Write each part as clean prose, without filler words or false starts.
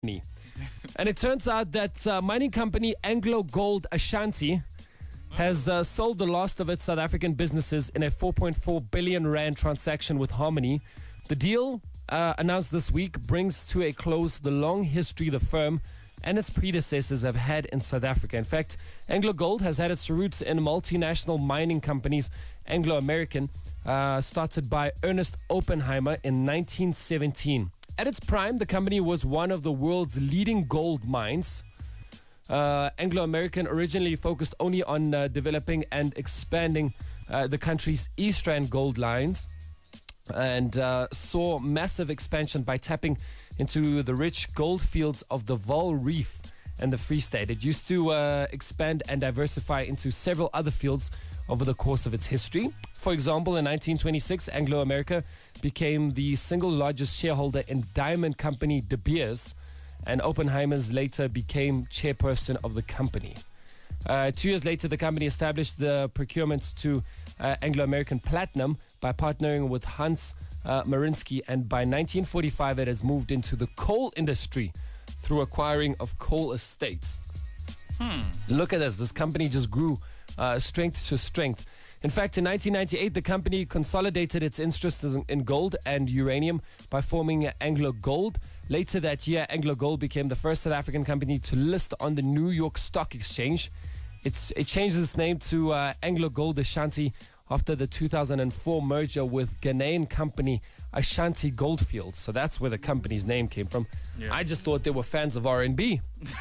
And it turns out that mining company Anglo Gold Ashanti has sold the last of its South African businesses in a 4.4 billion rand transaction with Harmony. The deal, announced this week, brings to a close the long history the firm and its predecessors have had in South Africa. In fact, Anglo Gold has had its roots in multinational mining companies, Anglo American, started by Ernest Oppenheimer in 1917. At its prime, the company was one of the world's leading gold mines. Anglo American originally focused only on developing and expanding the country's East Rand gold lines, and saw massive expansion by tapping into the rich gold fields of the Vaal Reef and the Free State. It used to expand and diversify into several other fields over the course of its history. For example, in 1926, Anglo America became the single largest shareholder in diamond company De Beers, and Oppenheimer's later became chairperson of the company. 2 years later, the company established the procurement to Anglo American Platinum by partnering with Hans Marinsky, and by 1945 it has moved into the coal industry through acquiring of coal estates. Look at this company just grew strength to strength. In fact, in 1998, the company consolidated its interests in gold and uranium by forming Anglo Gold. Later that year, Anglo Gold became the first South African company to list on the New York Stock Exchange. It changed its name to Anglo Gold Ashanti after the 2004 merger with Ghanaian company Ashanti Goldfields. So that's where the company's name came from. Yeah. I just thought they were fans of R&B.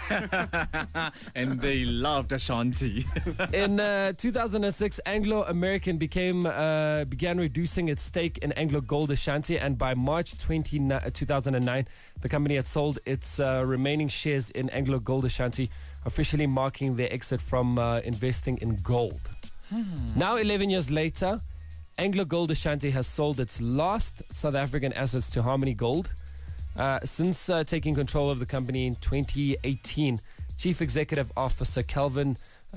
And they loved Ashanti. In 2006, Anglo American began reducing its stake in Anglo Gold Ashanti, and by March 2009, the company had sold its remaining shares in Anglo Gold Ashanti, officially marking their exit from investing in gold. Now, 11 years later, Anglo Gold Ashanti has sold its last South African assets to Harmony Gold. Since taking control of the company in 2018, Chief Executive Officer Kelvin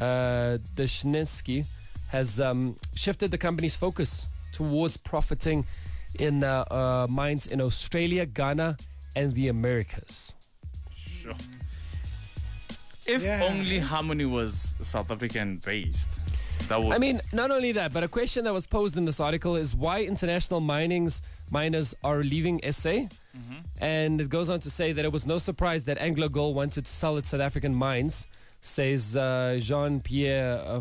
Deshninsky has shifted the company's focus towards profiting in mines in Australia, Ghana, and the Americas. Sure. If only Harmony was South African based. I mean, not only that, but a question that was posed in this article is why international miners are leaving SA. And it goes on to say that it was no surprise that Anglo Gold wanted to sell its South African mines, says Jean-Pierre